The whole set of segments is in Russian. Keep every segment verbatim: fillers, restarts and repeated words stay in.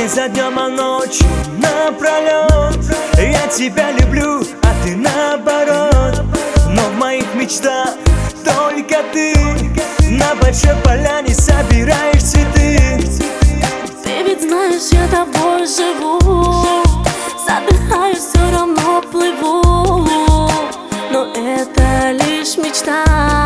за днем, а ночью напролет. Я тебя люблю, а ты наоборот. Но в моих мечтах только ты. На большой поляне собираешь цветы. Ты ведь знаешь, я тобой живу. Задыхаюсь, все равно плыву. Но это лишь мечта.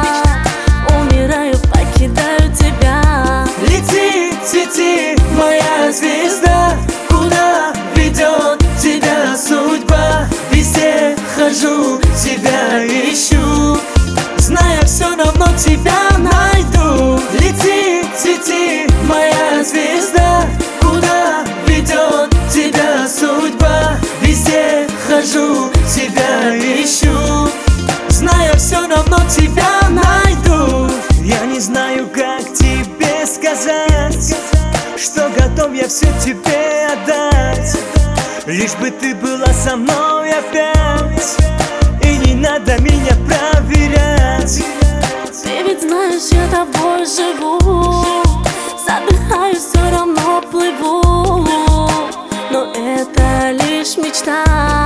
Умираю, покидаю тебя. Лети, цвети, моя звезда. Куда ведет тебя судьба? Везде хожу, тебя ищу. Зная, все равно тебя найду. Лети, цвети, моя звезда. Куда ведет тебя судьба? Везде хожу, тебя ищу. Зная, все равно тебя найду. Я не знаю, как тебе сказать, что готов я все тебе отдать. Лишь бы ты была со мной опять, и не надо меня проверять. Ты ведь знаешь, я тобой живу. Задыхаюсь, все равно плыву. Но это лишь мечта.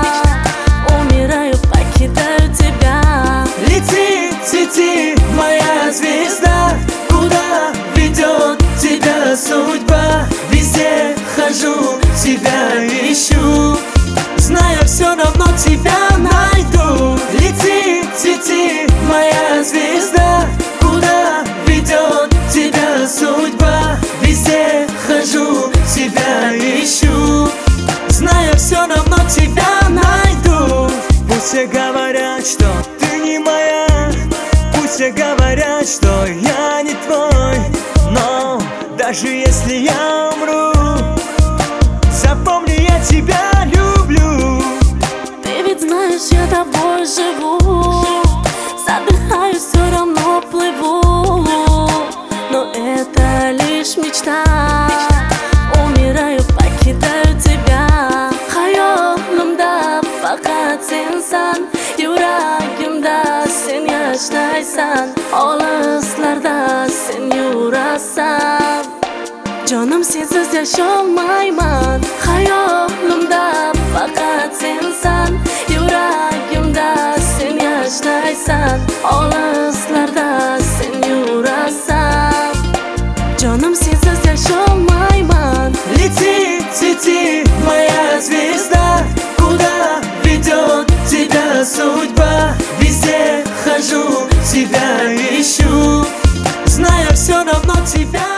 Умираю, покидаю тебя. Лети, цвети, моя звезда. Куда ведет тебя судьба? Везде хожу, тебя ищу. Зная, все равно тебя найду. Лети, цвети, моя звезда. Куда ведет тебя судьба? Везде хожу, тебя ищу. Зная, все равно тебя найду. Пусть все говорят, что ты не моя. Пусть все говорят, что я не твой. Но даже если я умру, запомни, я тебя люблю. Ты ведь знаешь, я тобой живу. Задыхаюсь, все равно плыву. Но это лишь мечта. Умираю, покидаю тебя. Hayolimda faqat sensan. Yuragimda sen yashaysan. Olislarda sen yurasan. Jonim sensiz yasholmayman. Hayolimda faqat sensan. Yuragimda sen yashaysan. Olislarda sen yurasan. Jonim sensiz yasholmayman. Лети, цвети, моя звезда. Куда ведет тебя судьба? Везде хожу, тебя ищу. Зная, все равно тебя